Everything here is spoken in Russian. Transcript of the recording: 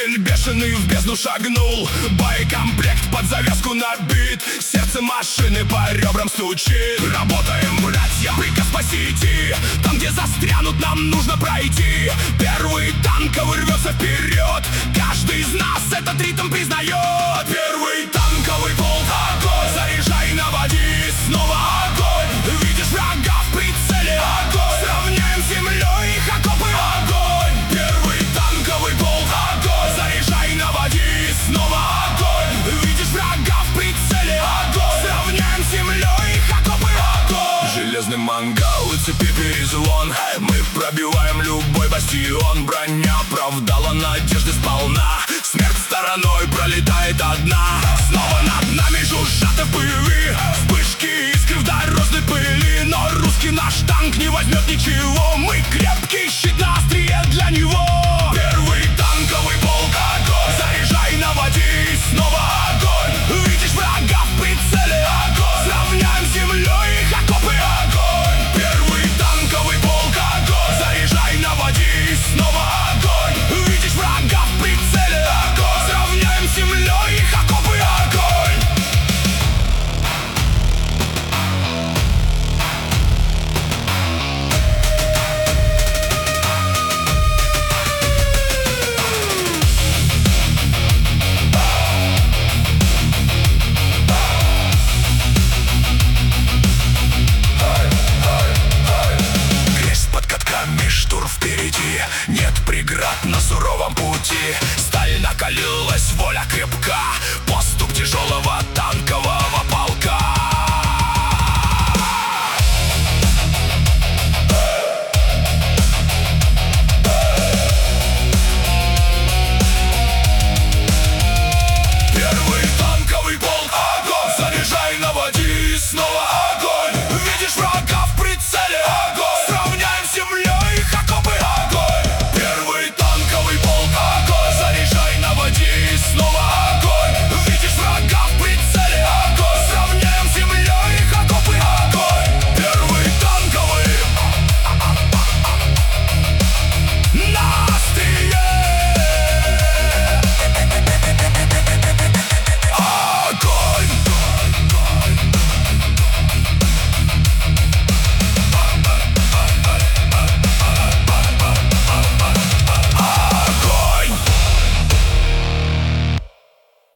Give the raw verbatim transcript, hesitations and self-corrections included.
Двигатель бешеный в бездну шагнул, боекомплект под завязку набит, сердце машины по ребрам стучит. Работаем, братья, приказ по сети, там, где застрянут, нам нужно пройти. Первый танковый рвется вперед, каждый из нас этот ритм признает. Первый танковый полк, огонь, заряжай, наводи, снова огонь. Видишь врага в прицеле, огонь, сравняем с землей их окопы, огонь. Первый танковый полк, огонь, заряжай, наводи, снова огонь. Видишь врага в прицеле, огонь, сравняем с землей их окопы, огонь. Железный мангал и цепи перезвон, мы пробиваем любой бастион. Броня оправдала надежды сполна, смерть стороной пролетает одна. Снова над нами жужжат эф пэ вэ, вспышки искры в дорожной пыли. Но русский наш танк не возьмет ничего, мы крепкий щит на острие для него.